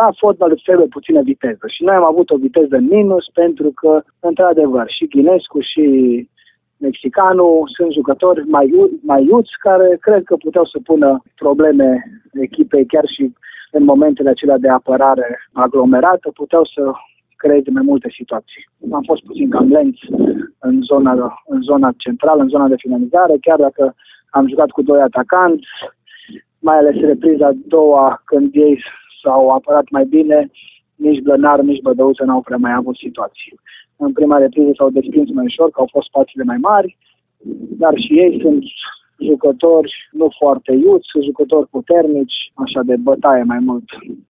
La fotbal îți trebuie puțină viteză și noi am avut o viteză în minus pentru că, într-adevăr, și Ghinescu și Mexicanu sunt jucători mai iuți care cred că puteau să pună probleme echipei chiar și în momentele acelea de apărare aglomerată, puteau să creeze mai multe situații. Am fost puțin cam lenți în zona centrală, în zona de finalizare, chiar dacă am jucat cu 2 atacanți, mai ales repriza a doua, când ei s-au apărat mai bine, nici Blănar, nici Bădăuță n-au prea mai avut situații. În prima repriză s-au desprins mai ușor, că au fost spațiile mai mari, dar și ei sunt jucători nu foarte iuți, sunt jucători puternici, așa de bătaie mai mult.